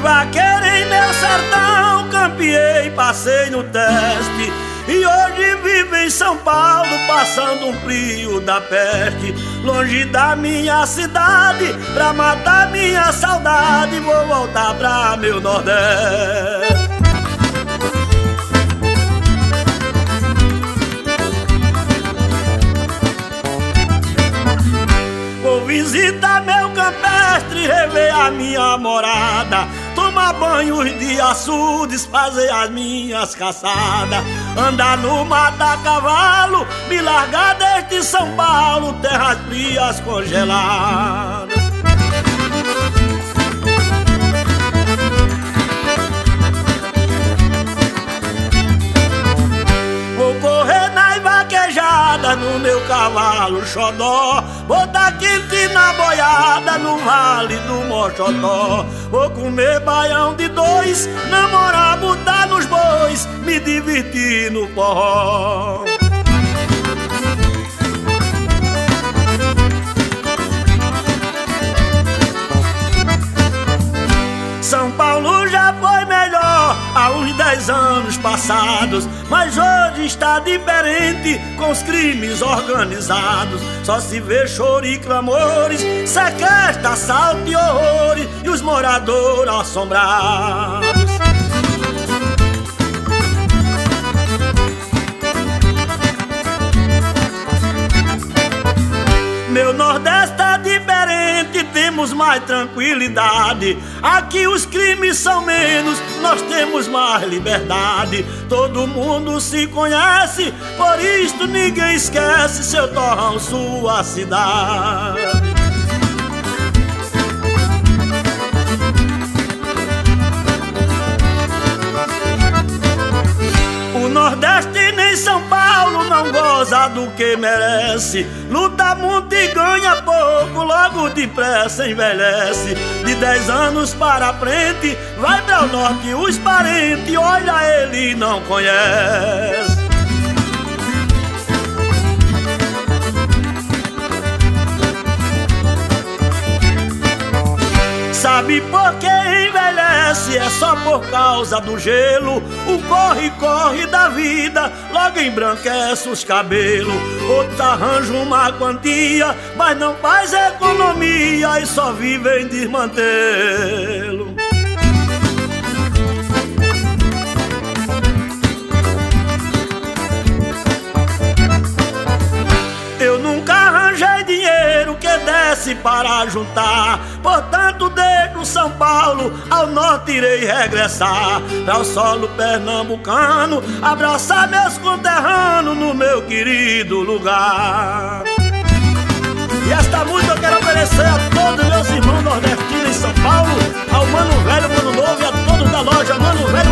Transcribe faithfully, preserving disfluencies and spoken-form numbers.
vaqueiro em meu sertão, campeei, passei no teste. E hoje vivo em São Paulo, passando um frio da peste. Longe da minha cidade, pra matar minha saudade, vou voltar pra meu Nordeste. Vou visitar meu campestre, rever a minha morada, tomar banhos de açudes, fazer as minhas caçadas, andar no mato a cavalo, me largar deste São Paulo, terras frias congeladas. Vou correr nas vaquejadas no meu cavalo xodó, vou dar quente na boiada no vale do Mochotó. Vou comer baião de dois, namorar, botar nos bois, me divertir no forró. São Paulo já foi melhor há uns dez anos passados, mas hoje está diferente com os crimes organizados. Só se vê choro e clamores, sequestro, assalto e horrores, e os moradores assombrados. Meu Nordeste é diferente, temos mais tranquilidade. Aqui os crimes são menos, nós temos mais liberdade. Todo mundo se conhece, por isto ninguém esquece seu torrão, sua cidade. O Nordeste nem São Paulo não goza do que merece. Luta muito e ganha pouco, logo depressa envelhece. De dez anos para frente, vai para o norte os parentes, olha ele não conhece. Sabe por que envelhece? É só por causa do gelo. O corre-corre da vida logo embranquece os cabelos. Outros arranjam uma quantia, mas não faz economia e só vive em desmantê-lo. Eu nunca arranjei dinheiro que desse para juntar, portanto deixo São Paulo, ao norte irei regressar, para o solo pernambucano, abraçar meus conterrâneos no meu querido lugar. E esta música eu quero oferecer a todos meus irmãos nordestinos em São Paulo, ao Mano Velho, Mano Novo e a todos da loja Mano Velho